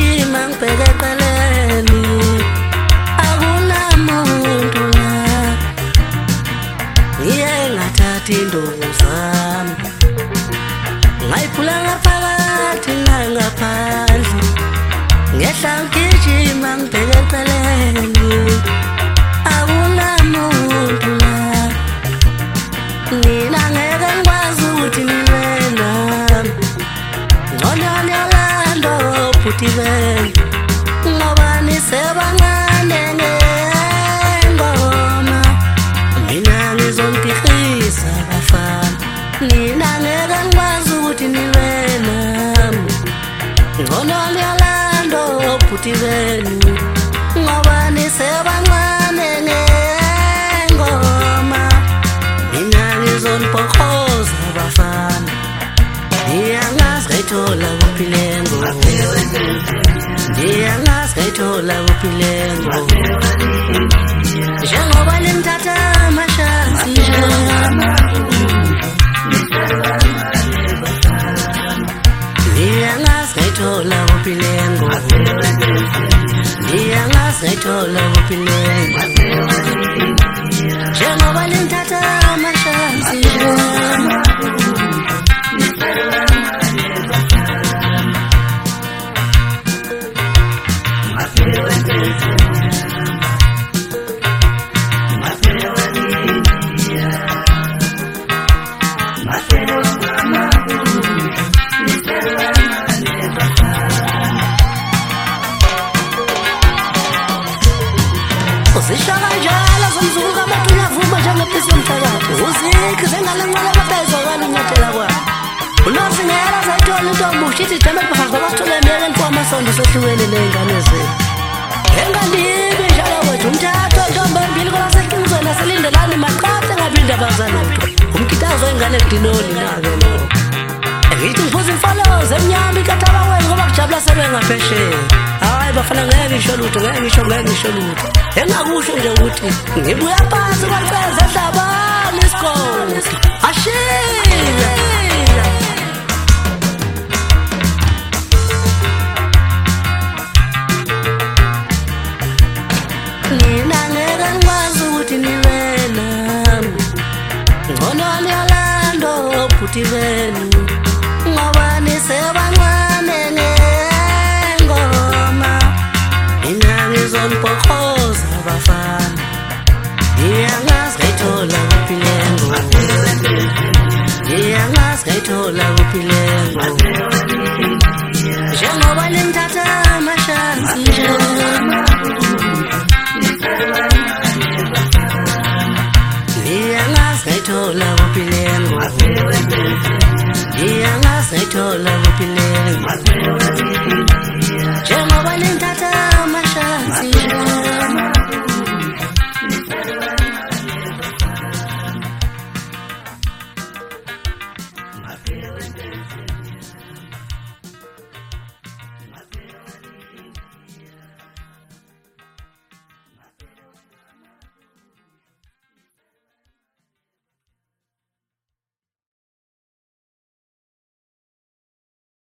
ngigijima ngibheke eceleni akunamuntu la ngiye ngathatha induku zami ngayiphula ngaphakathi ngaphandle ngehla ngigijima ngibheke eceleni akunamuntu la mina ngeke ngikwazi ukuthi nibe nami ngconani Orlando futhi vele ngoba nisebancane ngengoma mina ngizomtihisa bafana nina ngeke ngikwazi ukuthi nibe nami ngconani Orlando futhi vele ngoba nisebancane ngengoma mina ngizoniphokoza bafana Diyangas kaitola upilengo Diyangas kaitola upilengo Jangoba limtata mashansi Diyangas kaitola upilengo Diyangas kaitola upilengo Jangoba limtata mashansi Uzishaka njalo zomzuka matunya vuma njengepisi mthakathi uzikhi zengalenqala babezokala unyathela kwabo unozingela zayithola intombi ushithi ijame phansi babathole emyeke entwamasondo sehlukene ney'ngane zethu engandibi njalo wethu umthatho ntombi embili kwelaseqinisweni aselindelani maqathe ngaphinde abazanotho umkitazo wey'ngane kudinoli nake lo ngithi ngiphuza imfalozo emnyama ikathabaweni ngoba kujabula sebengaphesheya hayi bafana ngeke ngisho lutho engakusho nje ukuthi ngibuya phansi kwalifeza ehlabani isikole ashila nina ngeke ngikwazi ukuthi nibe nami ngconani Orlando futhi vele ngoba nisebancane ngengoma mina ngizoniphokoza bafana Diyangas kaitola upilengo Diyangas kaitola upilengo Jangoba limtata